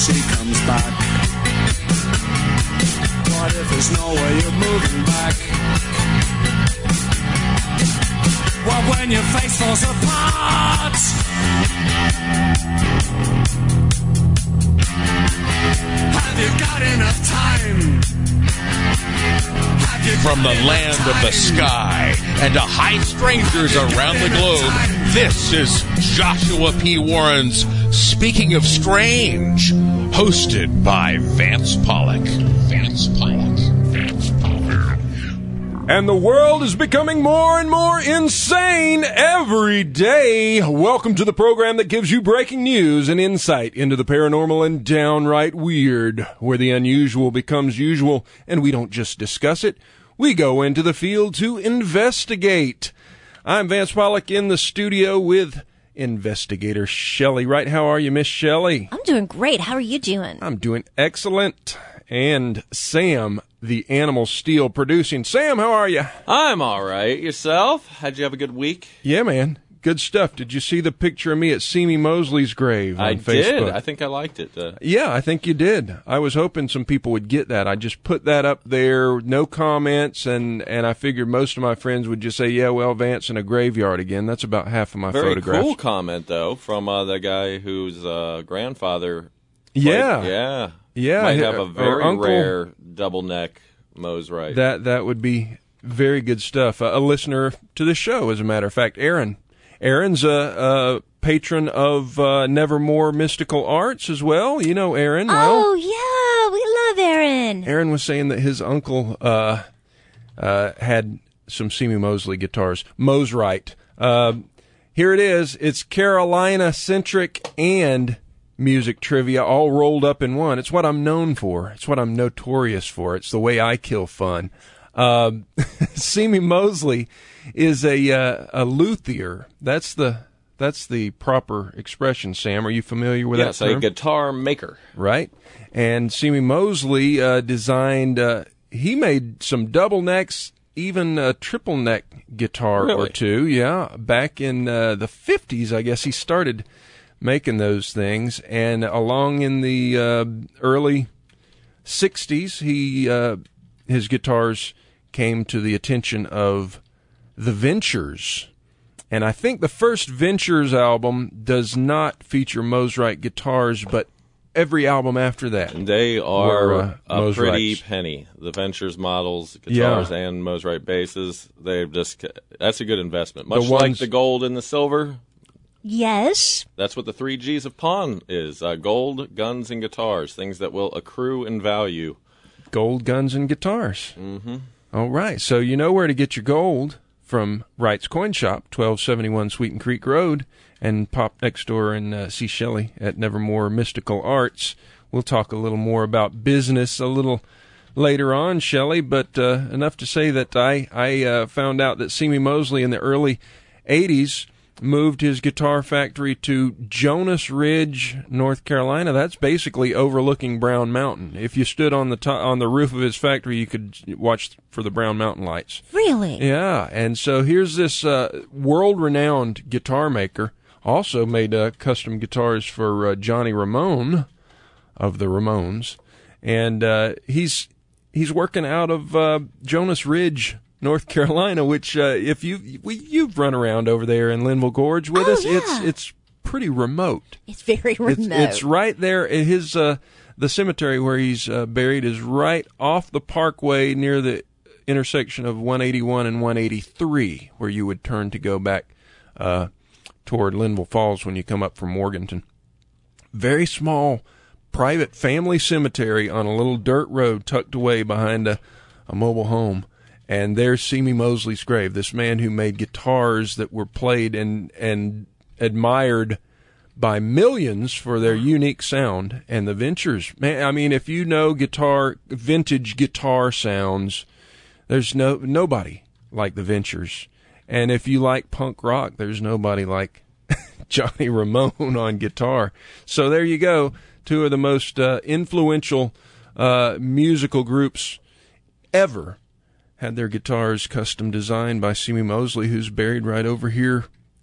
she comes back? What if there's no way of moving back? What when your face falls apart? Have you got enough time? From the land of the sky and to high strangers around the globe, this is Joshua P. Warren's Speaking of Strange, hosted by Vance Pollock. Vance Pollock. Vance Pollock. And the world is becoming more and more insane every day. Welcome to the program that gives you breaking news and insight into the paranormal and downright weird, where the unusual becomes usual, and we don't just discuss it. We go into the field to investigate. I'm Vance Pollock in the studio with investigator Shelley Wright. How are you, Miss Shelley? I'm doing great. How are you doing? I'm doing excellent. And Sam, the Animal Steel producing. Sam, how are you? I'm all right. Yourself? How'd you have a good week? Yeah, man. Good stuff. Did you see the picture of me at Simi Mosley's grave on Facebook? I did. I think I liked it. Yeah, I think you did. I was hoping some people would get that. I just put that up there, no comments, and I figured most of my friends would just say, yeah, well, Vance in a graveyard again. That's about half of my photographs. Very cool comment, though, from the guy whose grandfather Yeah. might have a very uncle, rare double neck Mosrite. That would be very good stuff. A listener to the show, as a matter of fact, Aaron. Aaron's a patron of Nevermore Mystical Arts as well. You know Aaron. Oh, yeah. We love Aaron. Aaron was saying that his uncle had some Simi Mosley guitars. Mosrite. Here it is. It's Carolina-centric and music trivia all rolled up in one. It's what I'm known for. It's what I'm notorious for. It's the way I kill fun. Simi Mosley is a luthier. That's the proper expression. Sam, are you familiar with that term? Yes, a guitar maker. Right. And Simi Mosley designed. He made some double necks, even a triple neck guitar or two. Yeah, back in the 50s, I guess he started making those things, and along in the early 60s, his guitars came to the attention of the Ventures. And I think the first Ventures album does not feature Mosrite guitars, but every album after that. They are a pretty Mosrites. penny. The Ventures models, guitars, and Mosrite basses, that's a good investment. Much like the gold and the silver. Yes. That's what the 3 Gs of pawn is. Gold, guns, and guitars. Things that will accrue in value. Gold, guns, and guitars. Mm-hmm. All right. So you know where to get your gold from Wright's Coin Shop, 1271 Sweeten Creek Road, and pop next door and see Shelley at Nevermore Mystical Arts. We'll talk a little more about business a little later on, Shelley, but enough to say that I found out that Simi Mosley in the early 80s moved his guitar factory to Jonas Ridge, North Carolina. That's basically overlooking Brown Mountain. If you stood on the roof of his factory, you could watch for the Brown Mountain lights. Really? Yeah, and so here's this world-renowned guitar maker. Also made custom guitars for Johnny Ramone of the Ramones, and he's working out of Jonas Ridge, North Carolina, which if you've run around over there in Linville Gorge with us, yeah. it's pretty remote. It's very remote. It's right there. His the cemetery where he's buried is right off the parkway near the intersection of 181 and 183, where you would turn to go back toward Linville Falls when you come up from Morganton. Very small, private family cemetery on a little dirt road tucked away behind a mobile home. And there's Simi Mosley's grave, this man who made guitars that were played and admired by millions for their unique sound. And the Ventures, man, I mean, if you know vintage guitar sounds, there's nobody like the Ventures. And if you like punk rock, there's nobody like Johnny Ramone on guitar. So there you go, two of the most influential musical groups ever had their guitars custom designed by Simi Mosley, who's buried right over here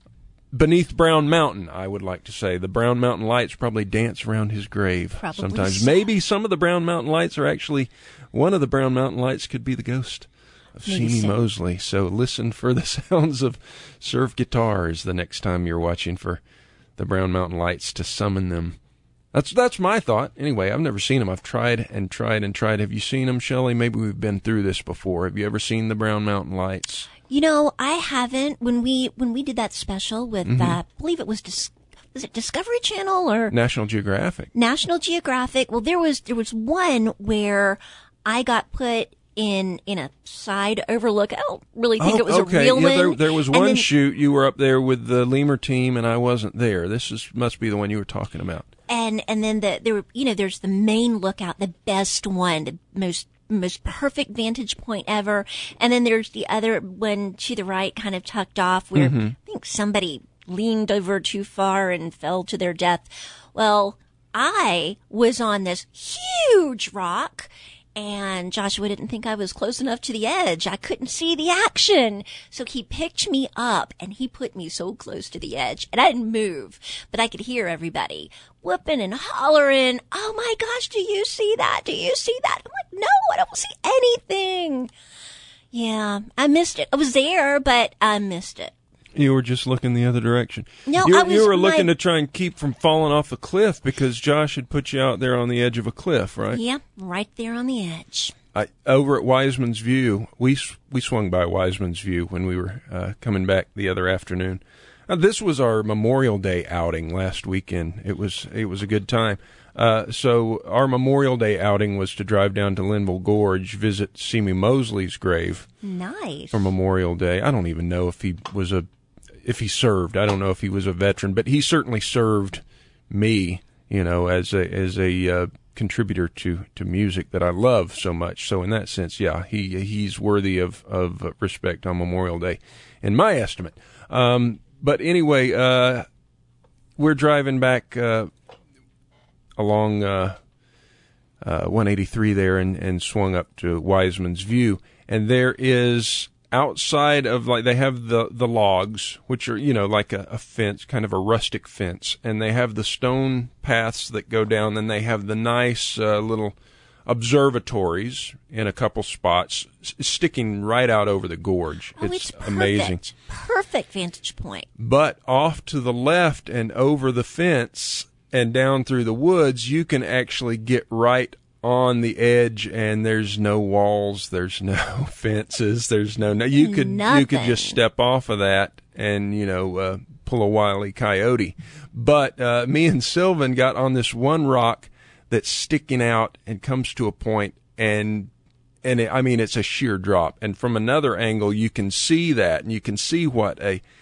beneath Brown Mountain, I would like to say. The Brown Mountain lights probably dance around his grave sometimes. So. Maybe some of the Brown Mountain lights are actually, one of the Brown Mountain lights could be the ghost of Simi Mosley. So listen for the sounds of surf guitars the next time you're watching for the Brown Mountain lights to summon them. That's my thought. Anyway, I've never seen them. I've tried and tried and tried. Have you seen them, Shelley? Maybe we've been through this before. Have you ever seen the Brown Mountain lights? You know, I haven't. When we did that special with, I believe it was it Discovery Channel or National Geographic? National Geographic. Well, there was one where I got put in a side overlook. I don't really think it was a real one. There was one shoot you were up there with the Lemur team, and I wasn't there. Must be the one you were talking about. And then there's the main lookout, the best one, the most perfect vantage point ever. And then there's the other one to the right, kind of tucked off, where I think somebody leaned over too far and fell to their death. Well, I was on this huge rock, and Joshua didn't think I was close enough to the edge. I couldn't see the action. So he picked me up, and he put me so close to the edge. And I didn't move, but I could hear everybody whooping and hollering. Oh, my gosh, do you see that? Do you see that? I'm like, no, I don't see anything. Yeah, I missed it. I was there, but I missed it. You were just looking the other direction. No, you were looking to try and keep from falling off the cliff because Josh had put you out there on the edge of a cliff, right? Yeah, right there on the edge. Over at Wiseman's View, we swung by Wiseman's View when we were coming back the other afternoon. This was our Memorial Day outing last weekend. It was a good time. So our Memorial Day outing was to drive down to Linville Gorge, visit Simi Mosley's grave. Nice. For Memorial Day. I don't even know if he served. I don't know if he was a veteran, but he certainly served me, as a contributor to music that I love so much. So in that sense, yeah, he's worthy of respect on Memorial Day, in my estimate. But anyway, we're driving back along 183 there and swung up to Wiseman's View, and there is, outside of, they have the logs, which are, like a fence, kind of a rustic fence, and they have the stone paths that go down, then they have the nice little observatories in a couple spots sticking right out over the gorge. It's amazing. Perfect vantage point. But off to the left and over the fence and down through the woods, you can actually get right on the edge, and there's no walls, there's no fences, you could just step off of that and pull a Wile E. Coyote. But me and Sylvan got on this one rock that's sticking out and comes to a point, and it's a sheer drop, and from another angle you can see that, and you can see what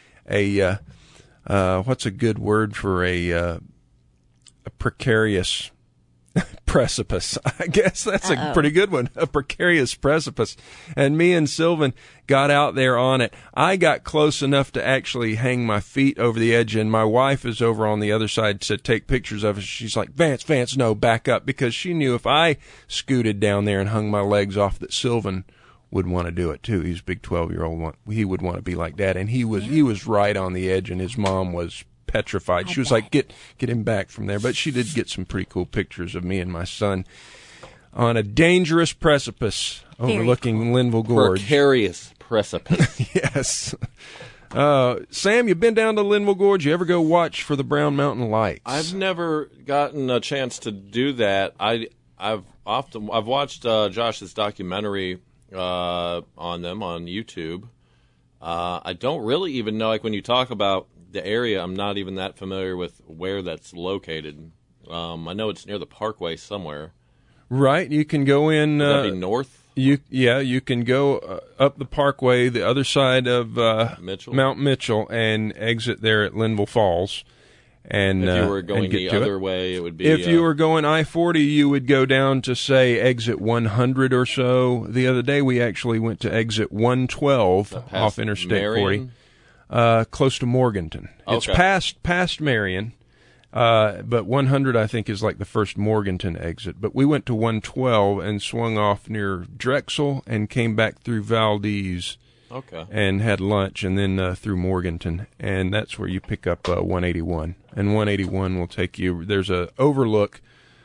what's a good word for a precarious precipice. I guess that's a pretty good one, a precarious precipice. And me and Sylvan got out there on it. I got close enough to actually hang my feet over the edge, and my wife is over on the other side to take pictures of it. She's like, Vance, no, back up, because she knew if I scooted down there and hung my legs off that Sylvan would want to do it too. He's a big 12-year-old. He would want to be like that, and he was right on the edge, and his mom was petrified. She was like, get him back from there. But she did get some pretty cool pictures of me and my son on a dangerous precipice overlooking Linville Gorge. Precarious precipice. Yes. Sam, you've been down to Linville Gorge. You ever go watch for the Brown Mountain lights? I've never gotten a chance to do that. I've watched Josh's documentary on them on YouTube. I don't really even know, like when you talk about the area, I'm not even that familiar with where that's located. I know it's near the Parkway somewhere. Right, you can go in. Would that be north? You can go up the Parkway, the other side of Mount Mitchell, and exit there at Linville Falls. And if you were going the other way, it would be. If you were going I-40, you would go down to, say, exit 100 or so. The other day, we actually went to exit 112 off Interstate Marion? 40, close to Morganton. Okay. It's past Marion, but 100, I think, is like the first Morganton exit. But we went to 112 and swung off near Drexel and came back through Valdez Okay. and had lunch, and then through Morganton, and that's where you pick up 181. And 181 will take you. There's a overlook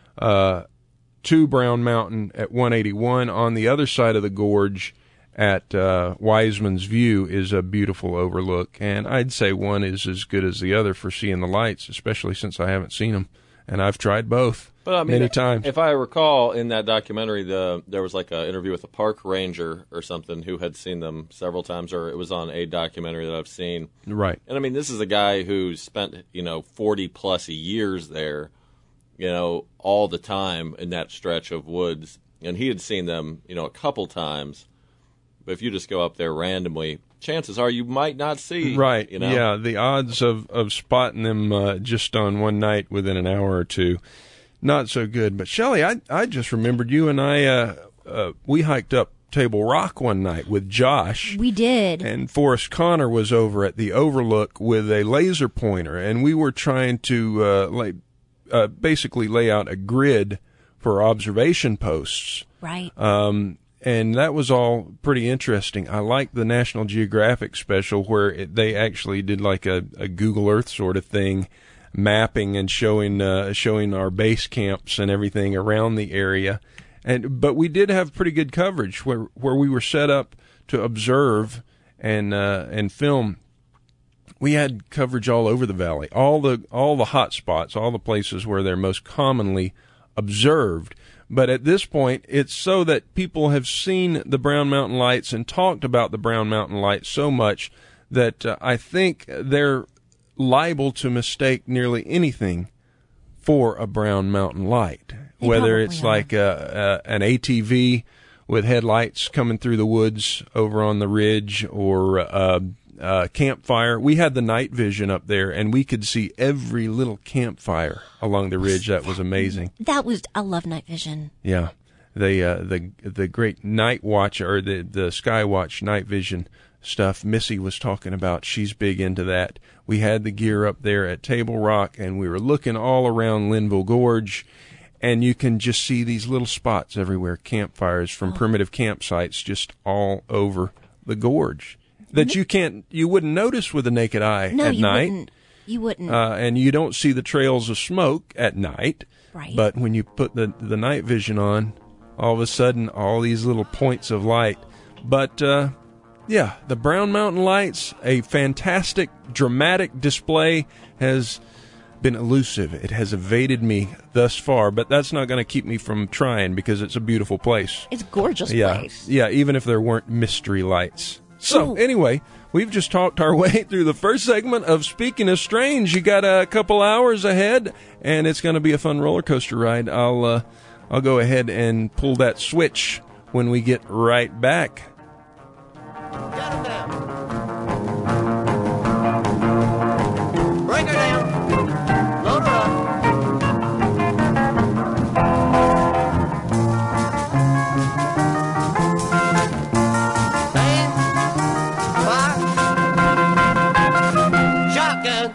to Brown Mountain at 181. On the other side of the gorge, at Wiseman's View, is a beautiful overlook, and I'd say one is as good as the other for seeing the lights, especially since I haven't seen them, and I've tried both. But I mean, many times. If I recall, in that documentary, there was like an interview with a park ranger or something who had seen them several times, or it was on a documentary that I've seen. Right. And I mean, this is a guy who spent 40+ years there, all the time in that stretch of woods, and he had seen them, a couple times. But if you just go up there randomly, chances are you might not see. Right. Yeah. The odds of spotting them just on one night within an hour or two. Not so good. But, Shelley, I just remembered you and I, we hiked up Table Rock one night with Josh. We did. And Forrest Connor was over at the Overlook with a laser pointer, and we were trying to basically lay out a grid for observation posts. Right. And that was all pretty interesting. I like the National Geographic special where they actually did like a Google Earth sort of thing, mapping and showing our base camps and everything around the area. But we did have pretty good coverage where we were set up to observe and film. We had coverage all over the valley, all the hot spots, all the places where they're most commonly observed. But at this point, it's so that people have seen the Brown Mountain Lights and talked about the Brown Mountain Lights so much that I think they're liable to mistake nearly anything for a Brown Mountain Light, whether it's like an ATV with headlights coming through the woods over on the ridge, or a campfire. We had the night vision up there, and we could see every little campfire along the ridge. That was amazing. I love night vision. Yeah, the great night watch, or the Sky Watch night vision stuff Missy was talking about. She's big into that. We had the gear up there at Table Rock, and we were looking all around Linville Gorge, and you can just see these little spots everywhere, campfires from primitive campsites just all over the gorge that you wouldn't notice with the naked eye at night. You wouldn't. And you don't see the trails of smoke at night. Right. But when you put the night vision on, all of a sudden, all these little points of light. But, yeah, the Brown Mountain Lights, a fantastic, dramatic display, has been elusive. It has evaded me thus far, but that's not going to keep me from trying because it's a beautiful place. It's a gorgeous Yeah. place. Yeah, even if there weren't mystery lights. So, anyway, we've just talked our way through the first segment of Speaking of Strange. You got a couple hours ahead, and it's going to be a fun roller coaster ride. I'll go ahead and pull that switch when we get right back. Got her down. Break her down. Load her up. Band, box, shotgun.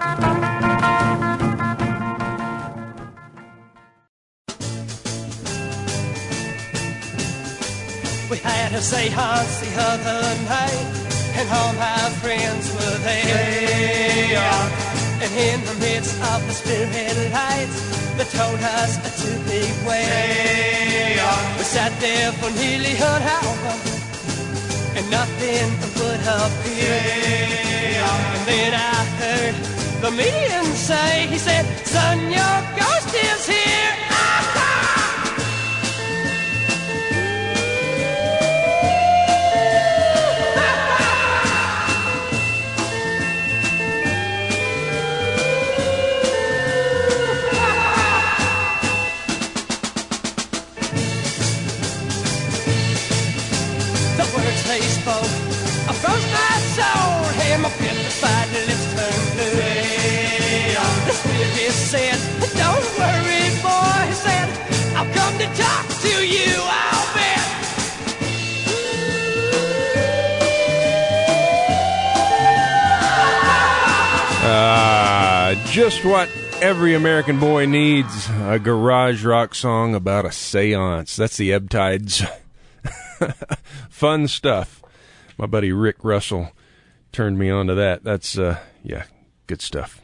We had a seance the other night, and all my friends were there. And in the midst of the spirit lights, they told us to beware. We sat there for nearly an hour, and nothing would appear. And then I heard the medium say, he said, "Son, your ghost is here." They spoke, I froze my soul, and my petrified lips turned blue. The spirit said, "Don't worry, boy," he said, "I'll come to talk to you, I'll bet." Just what every American boy needs, a garage rock song about a seance. That's the Ebb Tides. Fun stuff. My buddy Rick Russell turned me on to that. That's, good stuff.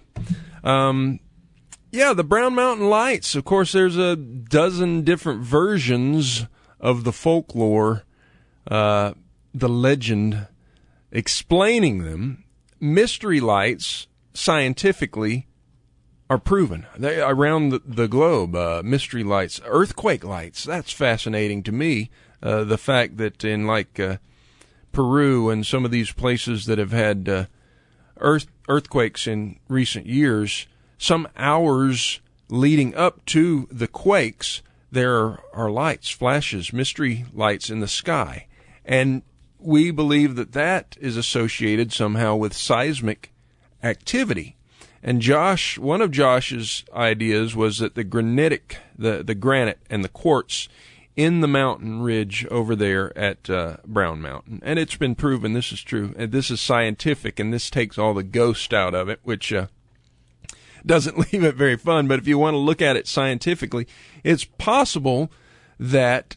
The Brown Mountain Lights. Of course, there's a dozen different versions of the folklore, the legend, explaining them. Mystery lights, scientifically, are proven. They around the globe. Mystery lights, earthquake lights. That's fascinating to me. The fact that in Peru and some of these places that have had earthquakes in recent years, some hours leading up to the quakes, there are lights, flashes, mystery lights in the sky. And we believe that is associated somehow with seismic activity. And one of Josh's ideas was that the granite and the quartz in the mountain ridge over there at Brown Mountain. And it's been proven this is true. And this is scientific, and this takes all the ghost out of it, which doesn't leave it very fun. But if you want to look at it scientifically, it's possible that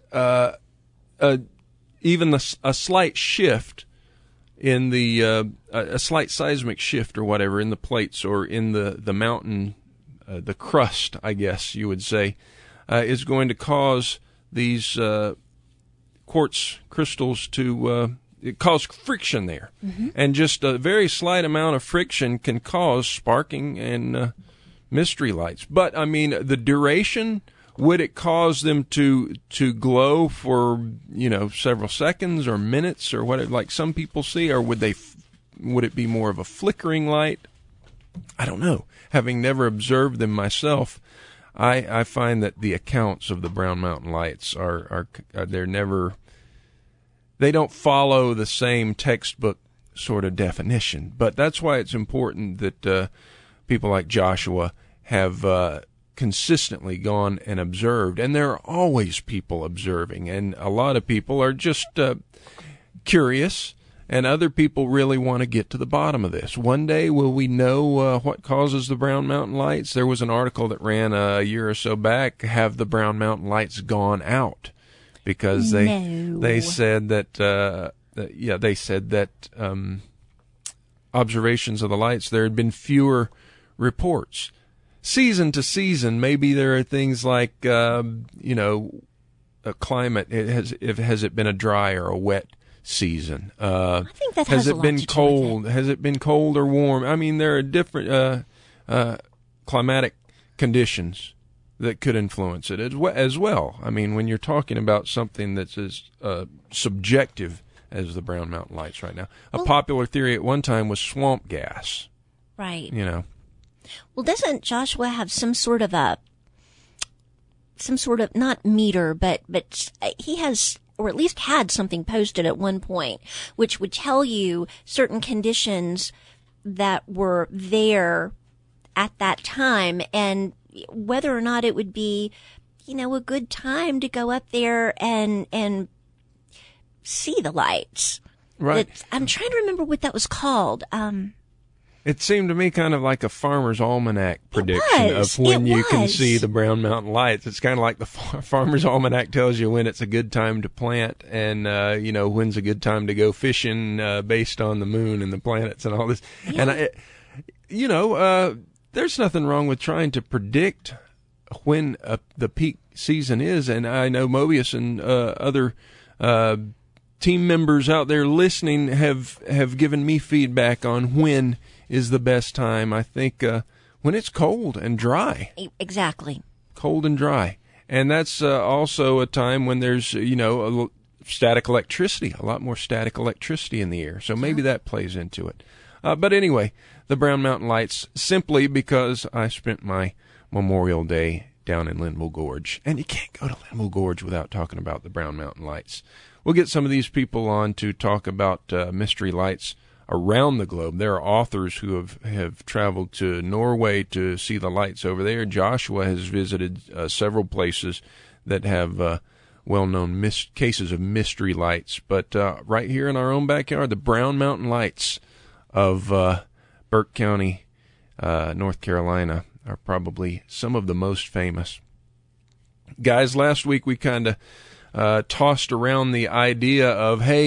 even a slight shift in a slight seismic shift or whatever in the plates or in the mountain, the crust, I guess you would say, is going to cause these quartz crystals to cause friction there. Mm-hmm. And just a very slight amount of friction can cause sparking and mystery lights. But, I mean, the duration, would it cause them to glow for, several seconds or minutes or what, like some people see, or would it be more of a flickering light? I don't know. Having never observed them myself, I find that the accounts of the Brown Mountain Lights they don't follow the same textbook sort of definition. But that's why it's important that people like Joshua have consistently gone and observed. And there are always people observing, and a lot of people are just curious, and other people really want to get to the bottom of this. One day, will we know what causes the Brown Mountain Lights? There was an article that ran a year or so back, have the Brown Mountain Lights gone out? Because they said that observations of the lights, there had been fewer reports. Season to season, maybe there are things like a climate. Has it been a dry or a wet season? I think that has a it lot been to do cold? with it. Has it been cold or warm? I mean, there are different climatic conditions that could influence it as well. I mean, when you're talking about something that's as subjective as the Brown Mountain Lights right now, a popular theory at one time was swamp gas. Right. Well, doesn't Joshua have some sort of not meter, but he has, or at least had something posted at one point, which would tell you certain conditions that were there at that time, and whether or not it would be, a good time to go up there and see the lights. Right. I'm trying to remember what that was called. It seemed to me kind of like a Farmer's Almanac prediction of when you can see the Brown Mountain Lights. It's kind of like the Farmer's Almanac tells you when it's a good time to plant and, when's a good time to go fishing based on the moon and the planets and all this. Yeah. And, there's nothing wrong with trying to predict when the peak season is. And I know Mobius and other team members out there listening have given me feedback on when is the best time. I think when it's cold and dry. Exactly. Cold and dry. And that's also a time when there's, static electricity, a lot more static electricity in the air. So maybe that plays into it. But anyway, the Brown Mountain Lights, simply because I spent my Memorial Day down in Linville Gorge. And you can't go to Linville Gorge without talking about the Brown Mountain Lights. We'll get some of these people on to talk about mystery lights around the globe. There are authors who have traveled to Norway to see the lights over there. Joshua has visited several places that have well-known cases of mystery lights. But right here in our own backyard, the Brown Mountain Lights of Burke County, North Carolina, are probably some of the most famous. Guys, last week we kind of tossed around the idea of, hey,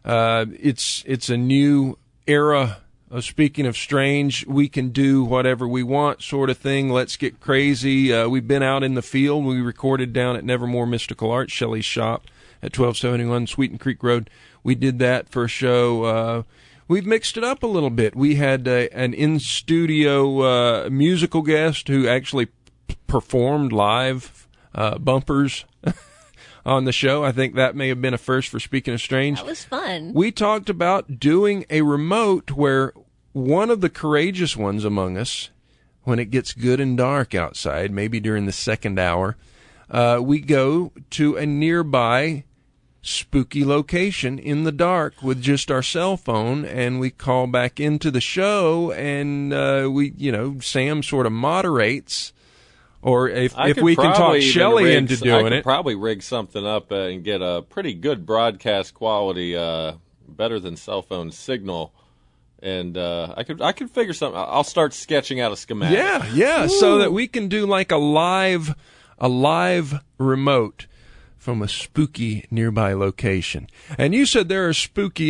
It's a new era of Speaking of Strange. We can do whatever we want sort of thing. Let's get crazy. We've been out in the field. We recorded down at Nevermore Mystical Arts, Shelley's shop at 1271 Sweeten Creek Road. We did that for a show. We've mixed it up a little bit. We had an in-studio musical guest who actually performed live bumpers on the show. I think that may have been a first for Speaking of Strange. That was fun. We talked about doing a remote where one of the courageous ones among us, when it gets good and dark outside, maybe during the second hour, we go to a nearby spooky location in the dark with just our cell phone, and we call back into the show, and Sam sort of moderates. Or if we can talk Shelley into doing it. I could probably rig something up and get a pretty good broadcast quality, better than cell phone signal. And I could figure something. I'll start sketching out a schematic. Yeah, so that we can do like a live remote from a spooky nearby location. And you said there are spooky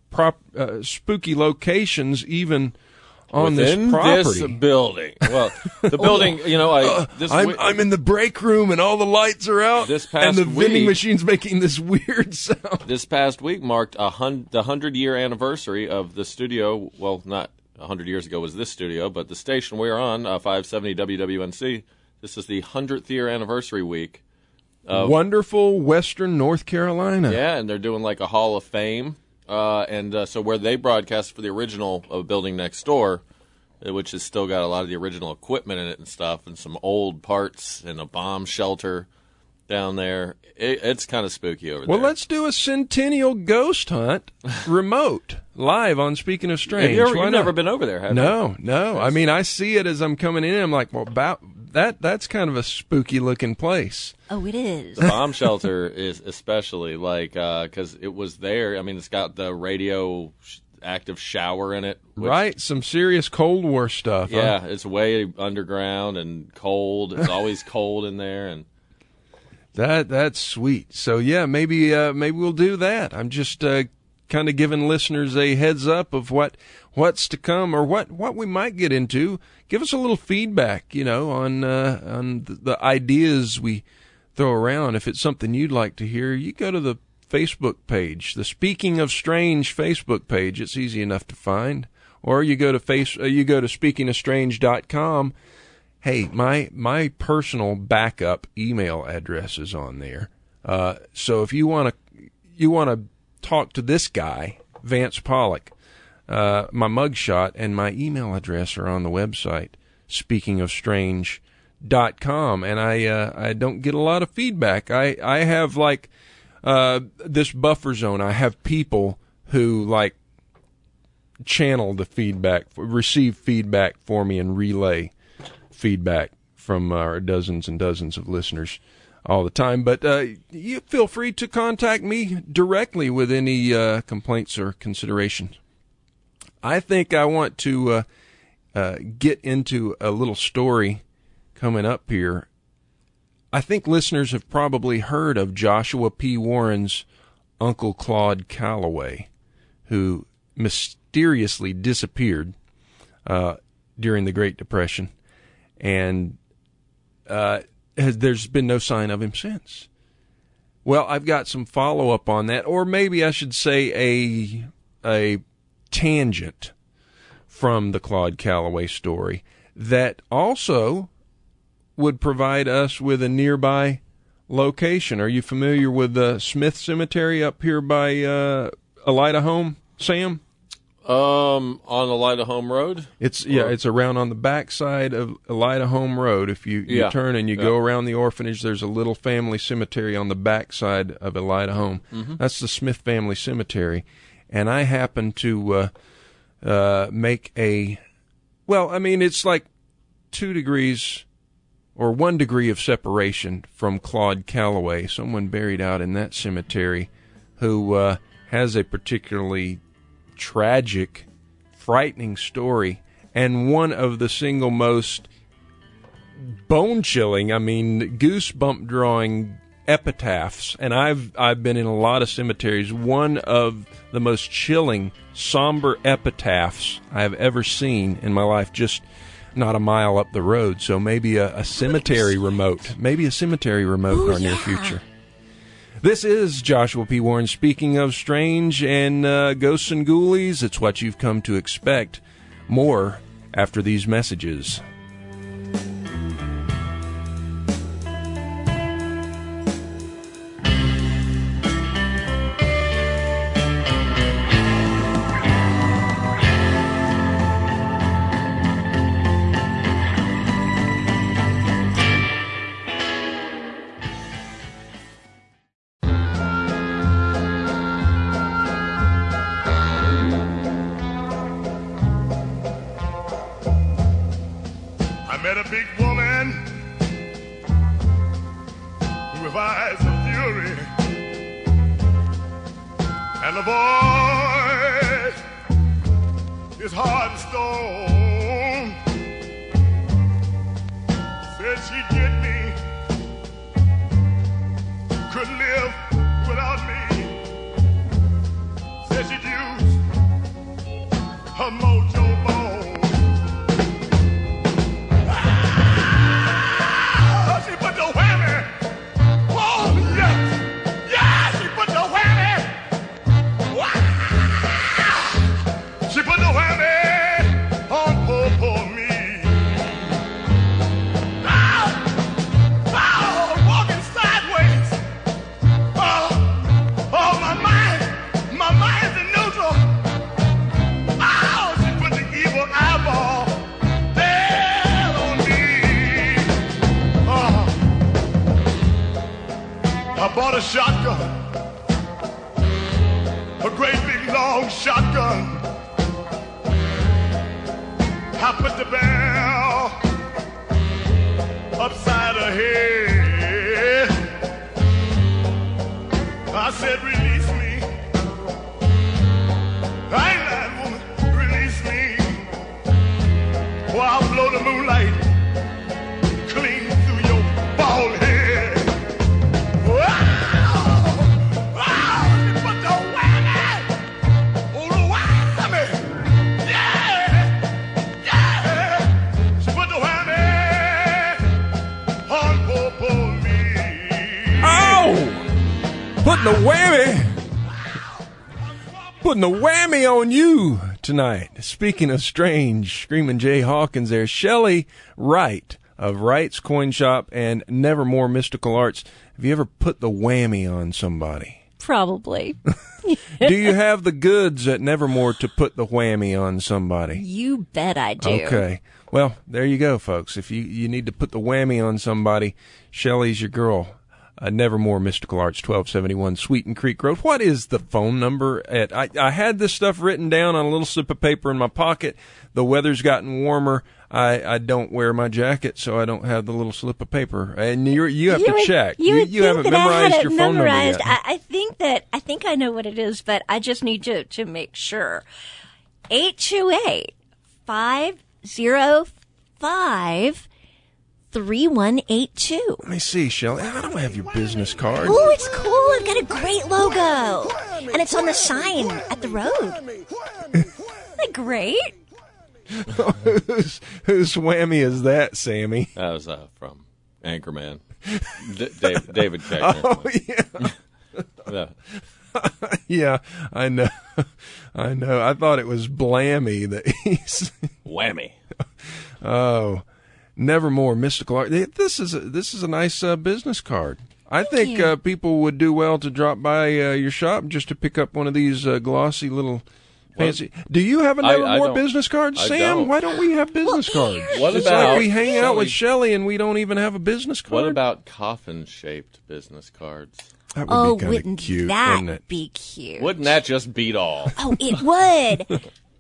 locations even on within this property. This building. Well, the building, I'm in the break room and all the lights are out. This past and the vending week, machine's making this weird sound. This past week marked the 100-year anniversary of the studio. Well, not 100 years ago was this studio, but the station we're on, 570 WWNC. This is the 100th year anniversary week. Wonderful Western North Carolina. Yeah, and they're doing like a Hall of Fame. So where they broadcast for the original building next door, which has still got a lot of the original equipment in it and stuff, and some old parts and a bomb shelter down there. It's kind of spooky over there. Well, let's do a Centennial Ghost Hunt remote live on Speaking of Strange. You've never been over there, have you? No. I mean, I see it as I'm coming in. I'm like, well, that's kind of a spooky looking place. Oh, it is. The bomb shelter is especially because it was there. I mean, it's got the radioactive shower in it. Right, some serious Cold War stuff. Yeah, huh? It's way underground and cold. It's always cold in there, and that's sweet. So yeah, maybe we'll do that. I'm just kind of giving listeners a heads up of what's to come or what we might get into. Give us a little feedback, on the ideas we throw around. If it's something you'd like to hear, you go to the Facebook page, the Speaking of Strange Facebook page. It's easy enough to find. Or you go to speakingofstrange.com. Hey, my personal backup email address is on there. So if you want to talk to this guy, Vance Pollock, my mugshot and my email address are on the website, speakingofstrange.com, and I don't get a lot of feedback. I have this buffer zone. I have people who channel the feedback, receive feedback for me, and relay feedback from our dozens and dozens of listeners all the time. But you feel free to contact me directly with any complaints or considerations. I think I want to get into a little story coming up here. I think listeners have probably heard of Joshua P. Warren's Uncle Claude Calloway, who mysteriously disappeared during the Great Depression, and there's been no sign of him since. Well, I've got some follow-up on that, or maybe I should say a tangent from the Claude Calloway story that also would provide us with a nearby location. Are you familiar with the Smith Cemetery up here by Elida Home, Sam? On Elida Home Road? It's around on the backside of Elida Home Road. If you turn and you go around the orphanage, there's a little family cemetery on the backside of Elida Home. Mm-hmm. That's the Smith Family Cemetery. And I happen to make it's like 2 degrees or 1 degree of separation from Claude Calloway, someone buried out in that cemetery who has a particularly tragic, frightening story, and one of the single most bone-chilling, goosebump-drawing epitaphs, and I've been in a lot of cemeteries. One of the most chilling, somber epitaphs I have ever seen in my life, just not a mile up the road. So maybe a cemetery remote. Maybe a cemetery remote in our near future. This is Joshua P. Warren speaking of strange and ghosts and ghoulies. It's what you've come to expect. More after these messages. Putting the whammy on you tonight. Speaking of strange, Screaming Jay Hawkins there. Shelley Wright of Wright's Coin Shop and Nevermore Mystical Arts. Have you ever put the whammy on somebody? Probably. Do you have the goods at Nevermore to put the whammy on somebody? You bet I do. Okay. Well, there you go, folks. If you need to put the whammy on somebody, Shelley's your girl. Nevermore Mystical Arts, 1271 Sweeten Creek Road. What is the phone number? I had this stuff written down on a little slip of paper in my pocket. The weather's gotten warmer. I don't wear my jacket, so I don't have the little slip of paper. And you have to check. You haven't memorized your phone number yet. I think I know what it is, but I just need to make sure. 828-505-3182. Let me see, Shelley. I don't have your business card. Oh, it's cool. It's got a great logo. And it's on the sign at the road. Isn't that great? Whose whammy is that, Sammy? That was from Anchorman. David Koechner. Oh, yeah. Yeah, I know. I thought it was Blammy that he's... Whammy. Oh, Nevermore Mystical Art. This is a nice business card. I think people would do well to drop by your shop just to pick up one of these glossy little fancy. Do you have a Nevermore business card, Sam? Don't. Why don't we have business cards? What it's about like we hang out with Shelley and we don't even have a business card. What about coffin-shaped business cards? That would be wouldn't cute, that wouldn't it? be cute? Wouldn't that just beat all? Oh, it would.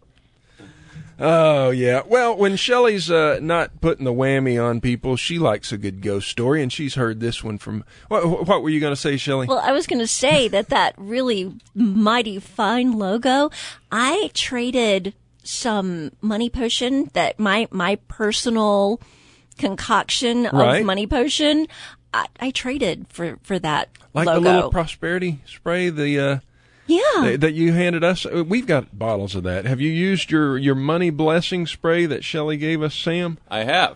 Oh, yeah. Well, when Shelley's not putting the whammy on people, she likes a good ghost story, and she's heard this one from... What were you going to say, Shelley? Well, I was going to say that really mighty fine logo, I traded some money potion that my personal concoction of money potion, I traded for that Like logo. the little prosperity spray, that you handed us. We've got bottles of that. Have you used your money blessing spray that Shelley gave us, Sam? I have.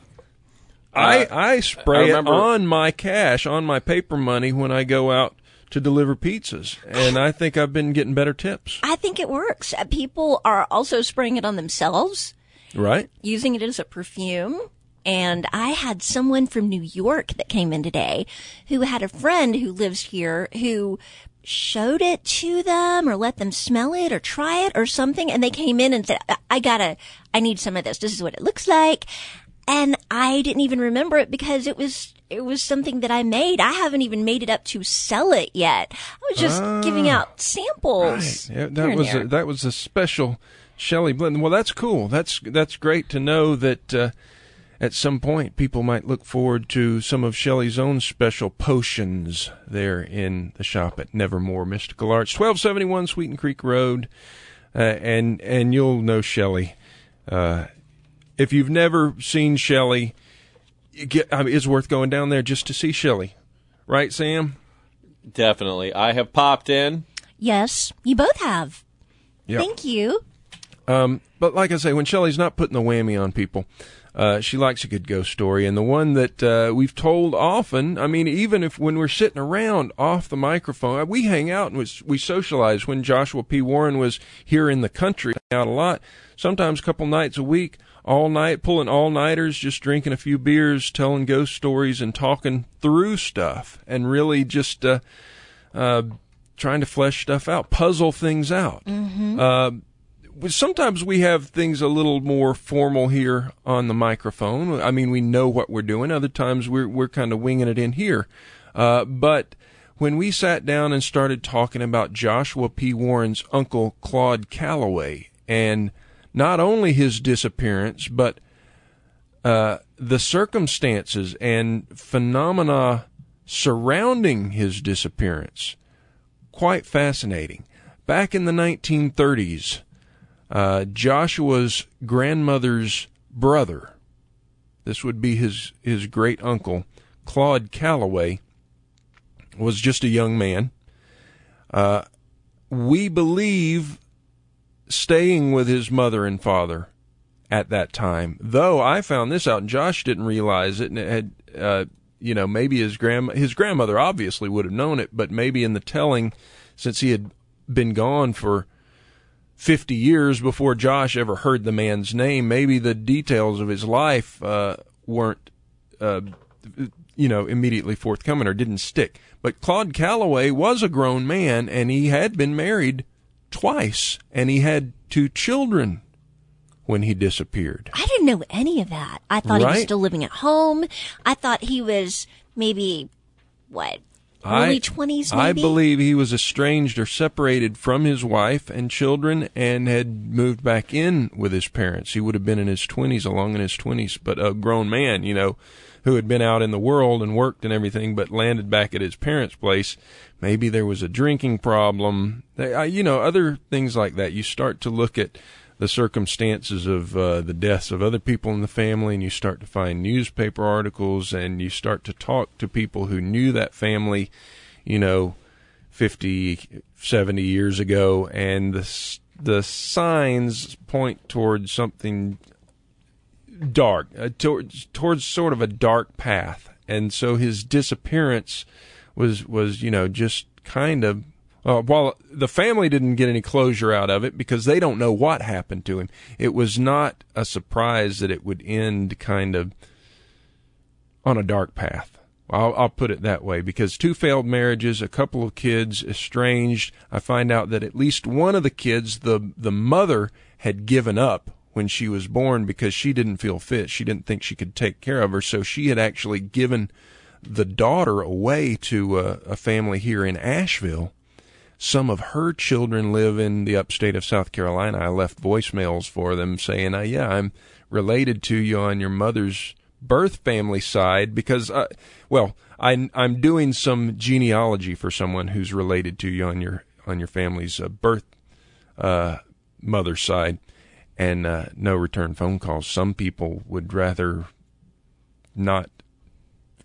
I spray I it on my cash, on my paper money when I go out to deliver pizzas, and I think I've been getting better tips. I think it works. People are also spraying it on themselves, Right? using it as a perfume. And I had someone from New York that came in today who had a friend who lives here who showed it to them or let them smell it or try it or something. And they came in and said, I need some of this. This is what it looks like. And I didn't even remember it because it was something that I made. I haven't even made it up to sell it yet. I was just giving out samples. Right. Yeah, that was a special Shelley blend. Well, that's cool. That's great to know that at some point people might look forward to some of Shelley's own special potions there in the shop at Nevermore Mystical Arts, 1271 Sweeten Creek Road, and you'll know Shelley. If you've never seen Shelley, it's worth going down there just to see Shelley. Right, Sam? Definitely. I have popped in. Yes, you both have. Yep. Thank you. But like I say, when Shelley's not putting the whammy on people, she likes a good ghost story. And the one that we've told often, I mean, even when we're sitting around off the microphone, we hang out and we socialize. When Joshua P. Warren was here in the country, hang out a lot, sometimes a couple nights a week, all night, pulling all-nighters, just drinking a few beers, telling ghost stories and talking through stuff, and really just trying to flesh stuff out, puzzle things out. Mm-hmm. Sometimes we have things a little more formal here on the microphone. I mean, we know what we're doing. Other times we're kind of winging it in here. But when we sat down and started talking about Joshua P. Warren's uncle Claude Calloway, and not only his disappearance, but the circumstances and phenomena surrounding his disappearance, quite fascinating. Back in the 1930s, Joshua's grandmother's brother, this would be his great uncle, Claude Calloway, was just a young man. We believe staying with his mother and father at that time, though I found this out and Josh didn't realize it, and it had, maybe his grandmother obviously would have known it, but maybe in the telling, since he had been gone for 50 years before Josh ever heard the man's name, maybe the details of his life weren't, immediately forthcoming or didn't stick. But Claude Calloway was a grown man, and he had been married twice, and he had 2 children when he disappeared. I didn't know any of that. I thought he was Right? still living at home. I thought he was maybe, early 20s maybe? I believe he was estranged or separated from his wife and children and had moved back in with his parents. He would have been in his 20s, along in his 20s, but a grown man, who had been out in the world and worked and everything, but landed back at his parents' place. Maybe there was a drinking problem, other things like that. You start to look at the circumstances of the deaths of other people in the family, and you start to find newspaper articles, and you start to talk to people who knew that family, 50, 70 years ago, and the signs point towards something dark, towards sort of a dark path. And so his disappearance was just kind of, while the family didn't get any closure out of it because they don't know what happened to him, it was not a surprise that it would end kind of on a dark path. I'll put it that way, because 2 failed marriages, a couple of kids estranged. I find out that at least one of the kids, the mother had given up when she was born because she didn't feel fit. She didn't think she could take care of her, so she had actually given the daughter away to a family here in Asheville. Some of her children live in the upstate of South Carolina. I left voicemails for them saying, I'm related to you on your mother's birth family side because, I'm doing some genealogy for someone who's related to you on your family's birth mother's side. And no return phone calls. Some people would rather not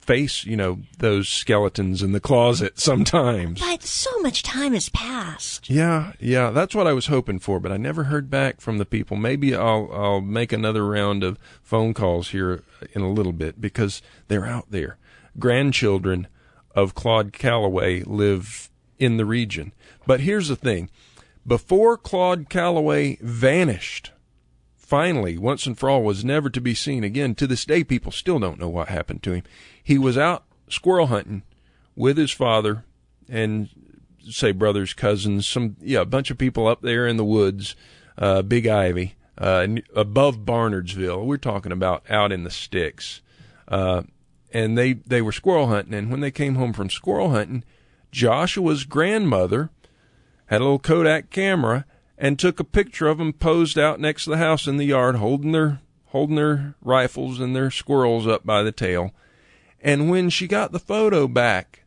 face, those skeletons in the closet sometimes. But so much time has passed. Yeah, that's what I was hoping for, but I never heard back from the people. Maybe I'll make another round of phone calls here in a little bit, because they're out there. Grandchildren of Claude Calloway live in the region. But here's the thing. Before Claude Calloway vanished, finally, once and for all, was never to be seen again, to this day people still don't know what happened to him. He was out squirrel hunting with his father and, say, brothers, cousins, a bunch of people up there in the woods, Big Ivy, above Barnardsville. We're talking about out in the sticks. And they were squirrel hunting, and when they came home from squirrel hunting, Joshua's grandmother had a little Kodak camera and took a picture of them posed out next to the house in the yard, holding their rifles and their squirrels up by the tail. And when she got the photo back,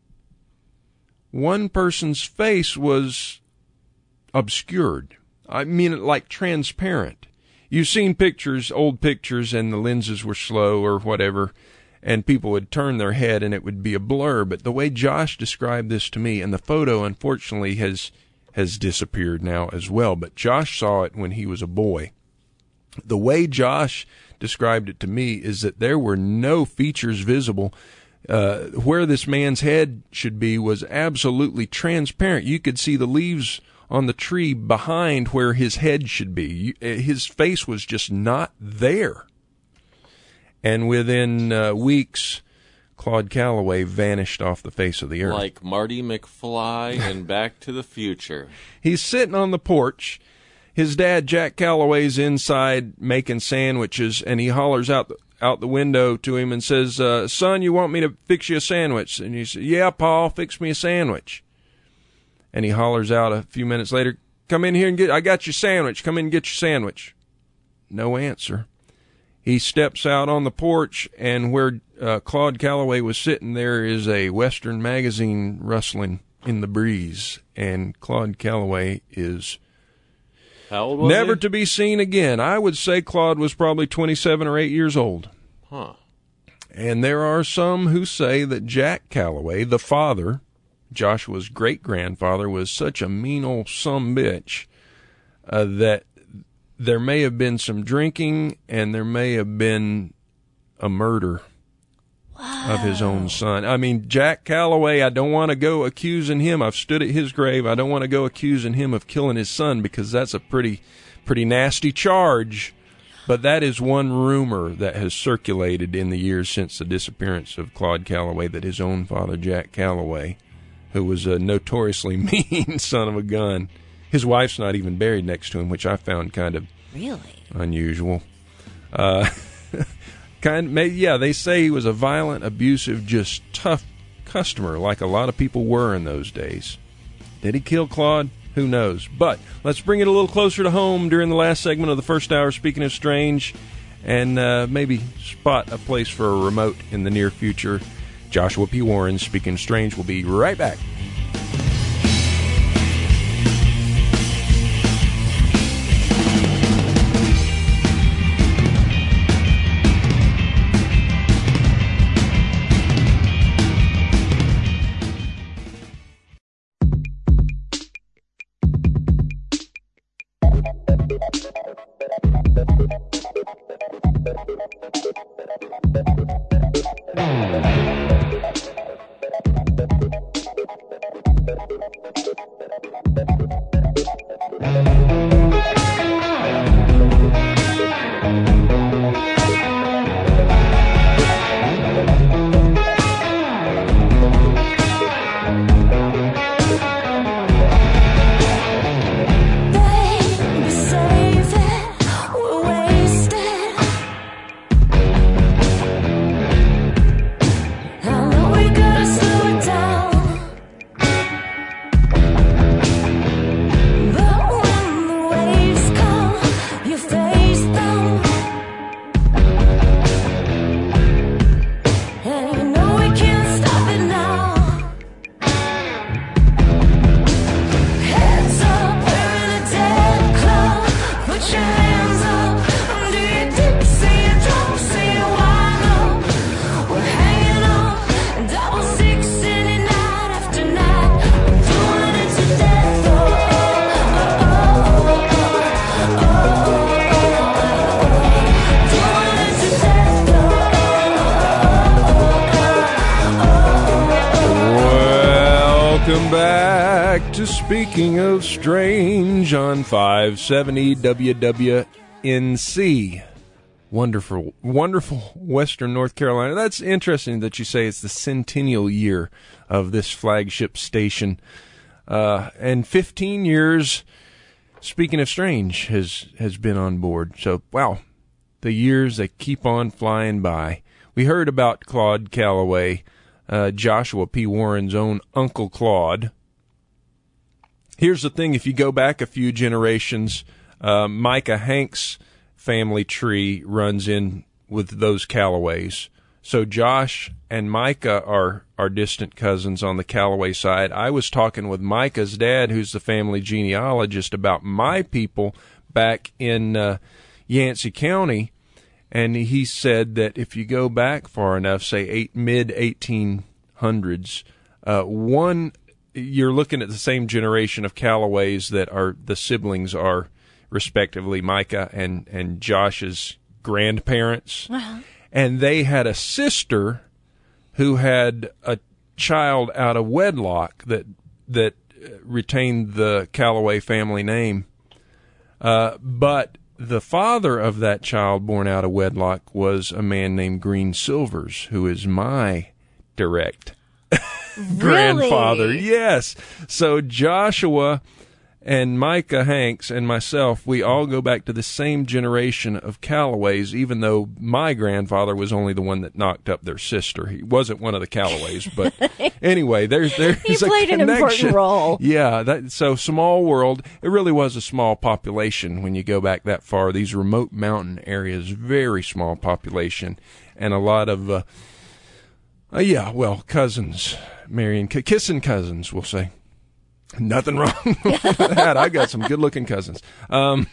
one person's face was obscured. I mean, like transparent. You've seen pictures, old pictures, and the lenses were slow or whatever, and people would turn their head and it would be a blur. But the way Josh described this to me, and the photo unfortunately has disappeared now as well, but Josh saw it when he was a boy. The way Josh described it to me is that there were no features visible. Where this man's head should be was absolutely transparent. You could see the leaves on the tree behind where his head should be. His face was just not there. And within weeks, Claude Calloway vanished off the face of the earth. Like Marty McFly in Back to the Future. He's sitting on the porch. His dad, Jack Calloway's inside making sandwiches, and he hollers out the window to him and says, son, you want me to fix you a sandwich? And he says, yeah, Pa, fix me a sandwich. And he hollers out a few minutes later, come in here and I got your sandwich. Come in and get your sandwich. No answer. He steps out on the porch, and where Claude Calloway was sitting, there is a Western magazine rustling in the breeze, and Claude Calloway is how old was never he? To be seen again. I would say Claude was probably 27 or 8 years old. Huh. And there are some who say that Jack Calloway, the father, Joshua's great-grandfather, was such a mean old sumbitch that there may have been some drinking, and there may have been a murder of his own son. I mean, Jack Calloway, I don't want to go accusing him. I've stood at his grave. I don't want to go accusing him of killing his son, because that's a pretty nasty charge. But that is one rumor that has circulated in the years since the disappearance of Claude Calloway, that his own father, Jack Calloway, who was a notoriously mean son of a gun. His wife's not even buried next to him, which I found kind of really unusual. They say he was a violent, abusive, just tough customer, like a lot of people were in those days. Did he kill Claude? Who knows? But let's bring it a little closer to home during the last segment of the first hour, Speaking of Strange, and maybe spot a place for a remote in the near future. Joshua P. Warren, Speaking of Strange, will be right back. Baby, save it. We're wasting Welcome back to Speaking of Strange on 570 WWNC. Wonderful, wonderful Western North Carolina. That's interesting that you say it's the centennial year of this flagship station. And 15 years, Speaking of Strange, has been on board. So, wow, the years, they keep on flying by. We heard about Claude Calloway, Joshua P. Warren's own Uncle Claude. Here's the thing, if you go back a few generations, Micah Hanks' family tree runs in with those Callaways. So Josh and Micah are distant cousins on the Calloway side. I was talking with Micah's dad, who's the family genealogist, about my people back in Yancey County, and he said that if you go back far enough, say mid-1800s, you're looking at the same generation of Callaways that are the siblings are, respectively, Micah and Josh's grandparents. Uh-huh. And they had a sister who had a child out of wedlock that retained the Calloway family name. But the father of that child born out of wedlock was a man named Green Silvers, who is my direct grandfather. Yes. So Joshua and Micah Hanks and myself, we all go back to the same generation of Callaways, even though my grandfather was only the one that knocked up their sister. He wasn't one of the Callaways, but anyway, there's He played a connection. an important role. Yeah, so small world. It really was a small population when you go back that far. These remote mountain areas, very small population, and a lot of, cousins, marrying, kissing cousins, we'll say. Nothing wrong with that. I got some good-looking cousins. Oh,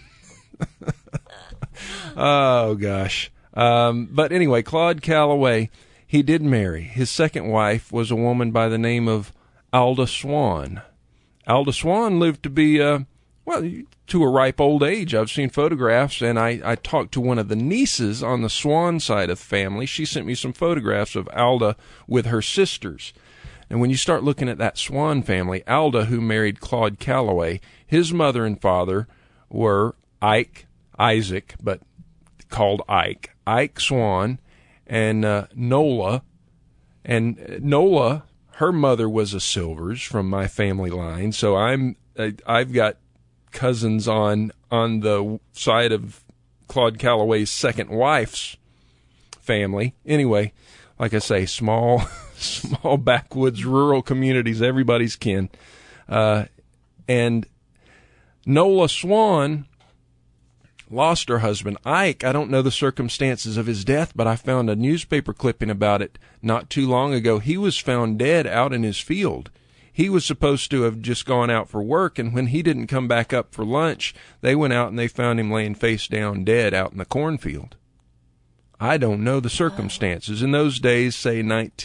gosh. But anyway, Claude Calloway, he did marry. His second wife was a woman by the name of Alda Swan. Alda Swan lived to be, to a ripe old age. I've seen photographs, and I talked to one of the nieces on the Swan side of the family. She sent me some photographs of Alda with her sisters. And when you start looking at that Swan family, Alda, who married Claude Calloway, his mother and father were Isaac, but called Ike Swan, and Nola. And Nola, her mother was a Silvers from my family line, so I've got cousins on the side of Claude Calloway's second wife's family. Anyway, like I say, small backwoods rural communities, everybody's kin. And Nola Swan lost her husband, Ike. I don't know the circumstances of his death, but I found a newspaper clipping about it not too long ago. He was found dead out in his field. He was supposed to have just gone out for work, and when he didn't come back up for lunch, they went out and they found him laying face down dead out in the cornfield. I don't know the circumstances. In those days, say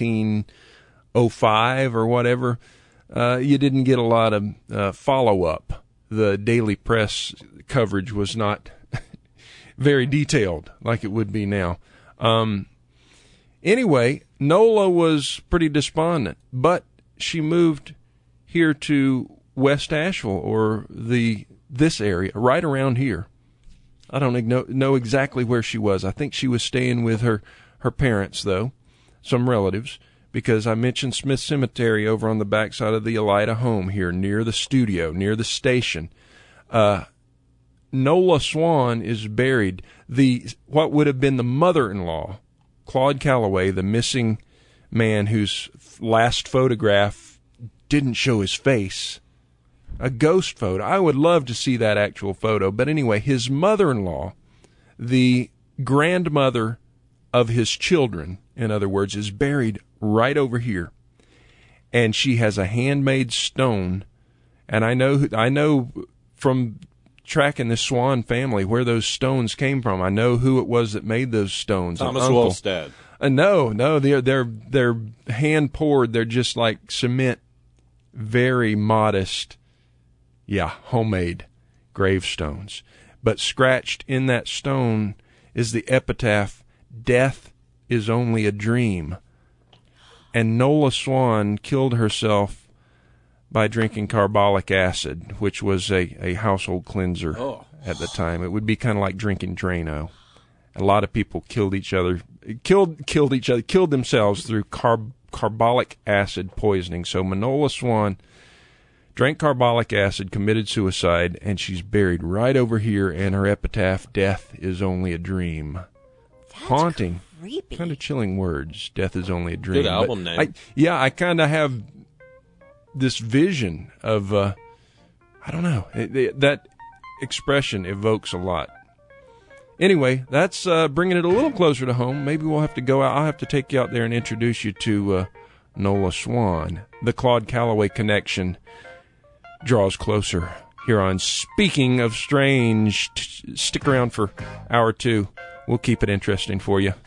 1905 or whatever, you didn't get a lot of follow-up. The daily press coverage was not very detailed like it would be now. Anyway, Nola was pretty despondent, but she moved here to West Asheville, or this area, right around here. I don't know exactly where she was. I think she was staying with her parents, though, some relatives, because I mentioned Smith Cemetery over on the backside of the Elida home here, near the studio, near the station. Nola Swan is buried. What would have been the mother-in-law, Claude Calloway, the missing man whose last photograph didn't show his face, a ghost photo. I would love to see that actual photo. But anyway, his mother-in-law, the grandmother of his children, in other words, is buried right over here. And she has a handmade stone. And I know from tracking this Swan family where those stones came from. I know who it was that made those stones. Thomas Wolfstead. No, they're hand poured. They're just like cement, very modest. Yeah, homemade gravestones. But scratched in that stone is the epitaph, "Death is only a dream." And Nola Swan killed herself by drinking carbolic acid, which was a household cleanser at the time. It would be kind of like drinking Drano. A lot of people killed themselves through carbolic acid poisoning. So Manola Swan drank carbolic acid, committed suicide, and she's buried right over here, and her epitaph, "Death is only a dream." That's Haunting. creepy. Kind of chilling words. Death is only a dream. Good album name. I kind of have this vision of, I don't know, that expression evokes a lot. Anyway, that's bringing it a little closer to home. Maybe we'll have to go out. I'll have to take you out there and introduce you to Nola Swan. The Claude Calloway connection draws closer here on Speaking of Strange. Stick around for hour 2. We'll keep it interesting for you.